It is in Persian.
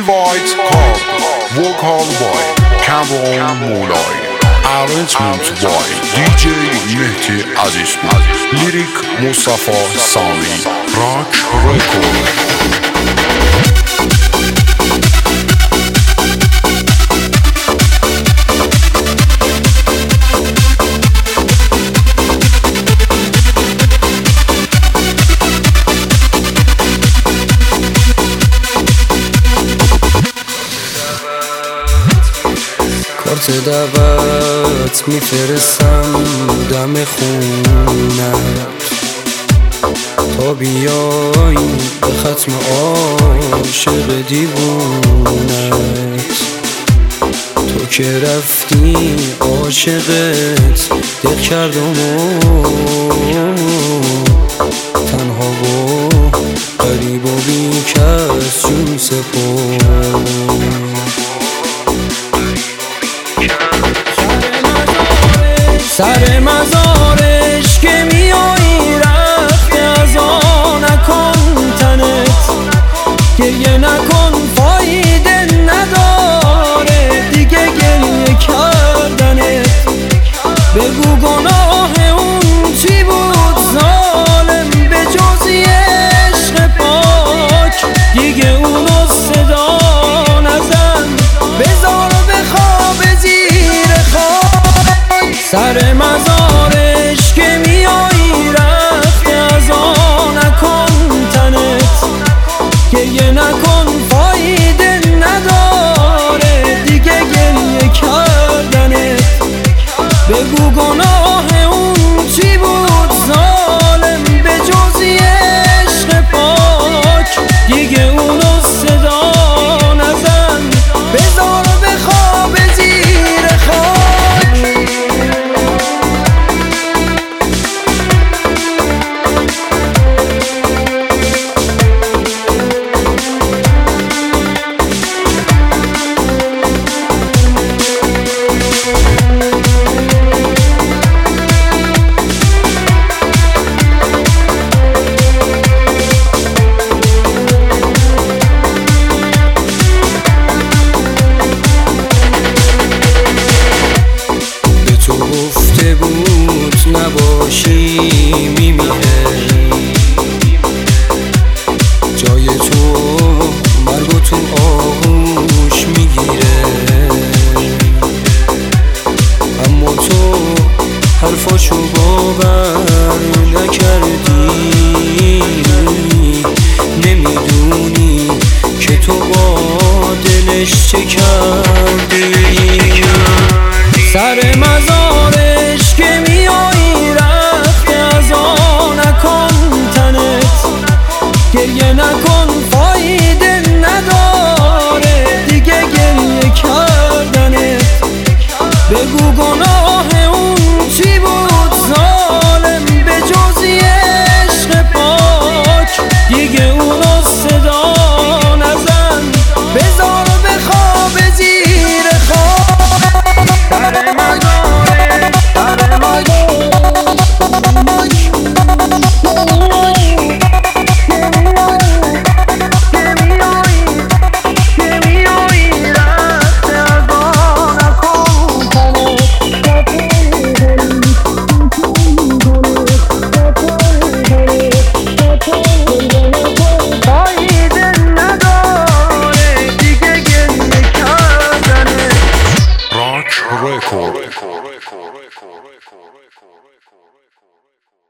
Invite Card, Vocal by Cameron Mulay, Arrangement by DJ Mehdi Azizpur, Lyric Mustafa Sami, Rock Record. کارت دعوت میفرستم دم خونت تا بیای به ختم عاشق دیوونت. تو که رفتی عاشقت دق کردم تنها و غریب و بی کس جون سپرد. سر مزارش که میایی رفته از آن نکن تنت، گریه نکن فایده نداره دیگه گریه کردنت. بگو گناه اون چی بود ظالم به جز عشق پاک، دیگه اونو صدا نزن بذار بخواب زیر خاک. سر مزارش که میایی رفته از آن نکن تنت، گریه نکن فایده نداره دیگه گریه کردنت. بگو گناه اون چی بود ظالم به جز عشق پاک، دیگه اونو صدا نزن بذار بخواب زیر خاک. گفته بود نباشی میمیره، جای تو مرگ تو آغوش میگیره. اما تو حرفاشو باور نکردی، نمیدونی که تو با دلش چه کردی. سر مزارش که میایی رفته از آن نکن تنت، گریه نکن فایده نداره دیگه گریه کردنت. بگو گناه اون چی بود ظالم به جز عشق پاک، دیگه اونو صدا نزن بذار بخواب زیر خاک. Record.